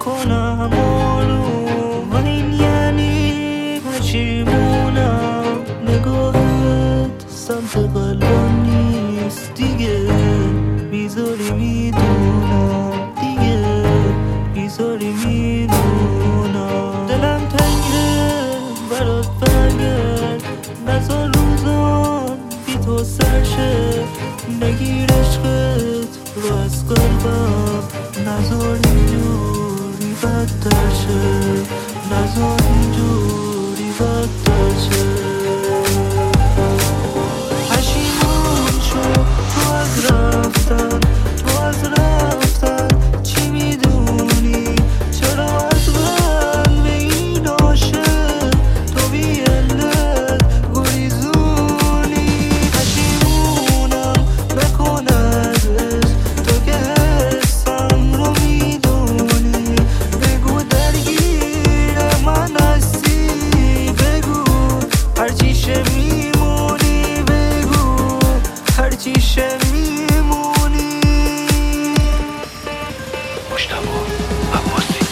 نکنم آروم و این یعنی پشیمونم. نگاهت سمت قلبم نیست دیگه، میذاری میدونم دیگه، میذاری میدونم. دلم تنگه برات برگرد، نزار روزان بی تو سرشه. نگیر عشقت رو از قلبم، نزار اینجوری بدتر شه، نزار اینجوری بدتر شه. پشیمون شو تو از رفتن، تو از رفتن چی میدونی؟ چرا از قلب این عاشق تو بی علت گریزونی؟ پشیمونم نکن ازش تو که حسم رو میدونی. بگو درگیر من هستی، بگو هرچیشه میمونی، بگو هرچیشه میمونی. مجتبی عباسی.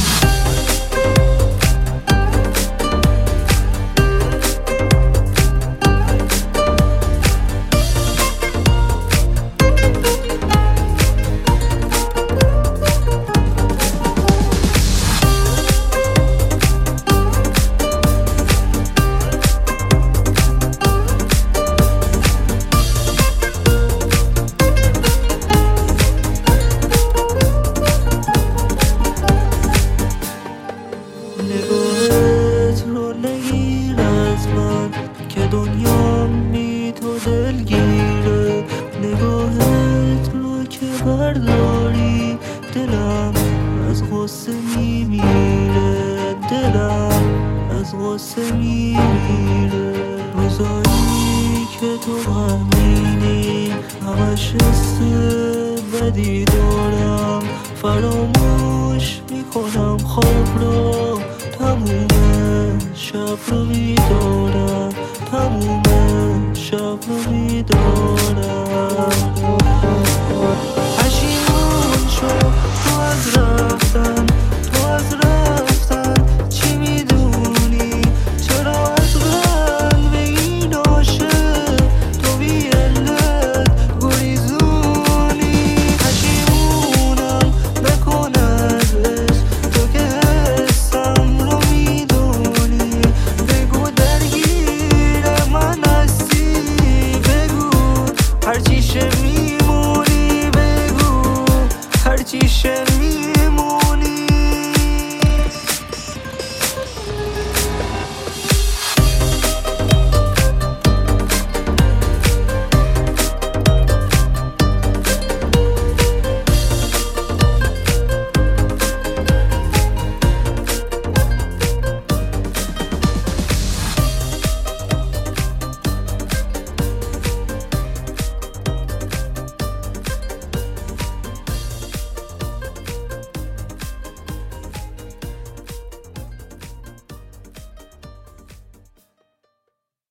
نگاهت رو نگیر از من که دنیام بی تو دلگیره. نگاهت رو که برداری دلم از غصه میمیره، دلم از غصه میمیره. روزایی که تو غمگینی همش حس بدی دارم، فراموش میکنم خواب رو، تموم شب رو بیدارم، تموم شب رو بیدارم. پشیمون شو تو از رفتن، تو از رفتن چی میدونی؟ چرا از قلب این عاشق تو بی علت گریزونی؟ پشیمونم نکن ازش تو که حسم رو میدونی. بگو درگیر من هستی، بگو هرچیشه میمونی، بگو هرچیشه